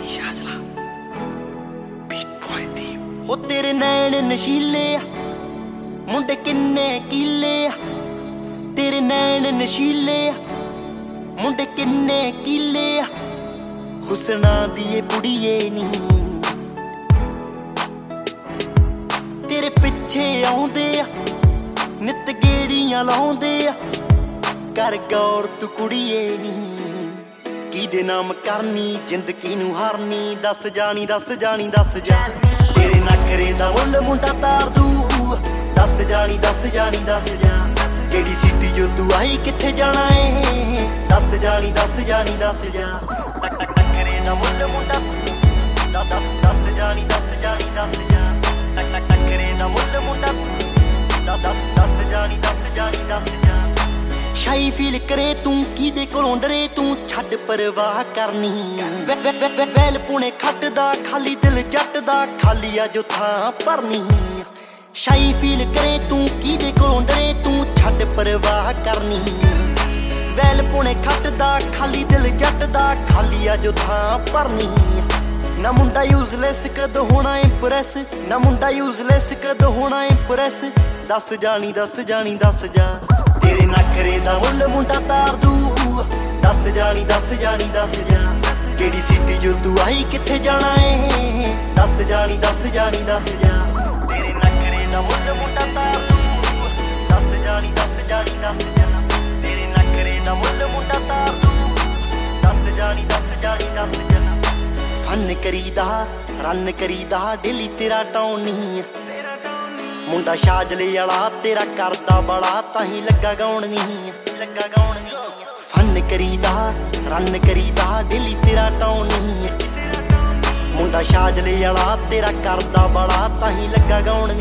शाजला beat boy दीप। ओ तेरे नैन नशीले मुंडे किन्ने कीले, तेरे नैन नशीले मुंडे किन्ने कीले, हुसना दिए बुढ़िए नी तेरे पिछे आउंदे नित गेड़ियां लाउंदे, कर गौर तू कुड़िए नी किदे नाम करनी जिंदगी नू हारनी, दस जानी दस जानी दस जा तेरे नखरे दा मुल मुंडा तार दू, दस जानी दस जानी दस जा जेड़ी सिटी जो तू आई किथे जाना है, दस जानी दस जानी दस जा नखरे दा मुल मुंडा दस जानी दस जानी दस जा नखरे दा मुल मुंडा दस जानी दस जानी दस जा शाई फील करे तू किदे कोलों डरे तू छड्ड परवाह करनी, वैल पुणे खट दा खाली दिल जट दा खाली आ जो थां भरनी, शाई फील करे तू किदे कोलों डरे तू छड्ड परवाह करनी, वैल पुणे खट दा खाली दिल जट दा खाली आ जो थां भरनी, ना मुंडा यूजलेस कद होना इंप्रेस, ना मुंडा यूजलेस कद होना इंप्रेस, दस जानी दस जानी दस जा तेरे नखरे दा मुल मुंडा तार दू, दस जानी दस जा जेड़ी सिटी जो तू आई किथे जाना है, दस जानी दस जा तेरे नखरे दा मुल मुंडा तार दू, दस जानी दस जा तेरे नखरे दा मुल मुंडा तार दू, दस जानी दस जा फन करीदा रन करीदा डेली तेरा टाउन नहीं मुंडा शाजले वाला तेरा करदा बड़ा ताही लगा गाउण नहीं फन करीदा रन करीदा डेली तेरा टाउन नहीं मुंडा शाजले वाला तेरा करदा बड़ा ताही लगा गाउण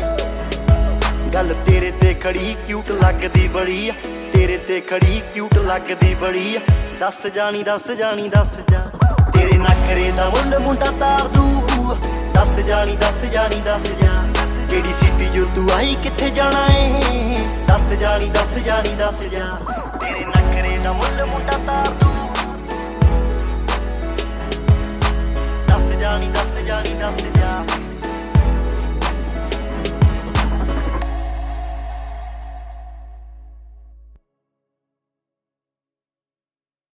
नहीं गल तेरे ते खड़ी क्यूट लगदी बड़ी, तेरे ते खड़ी क्यूट लगदी बड़ी, दस जानी दस जा तेरे नखरे दा मुल मुंडा तार दू, दस जानी दस जा जेड़ी सिटी जो तू आई किथे जाना है, दस जानी दस जा तेरे नखरे दा मुल मुंडा तार दू, दस जानी दस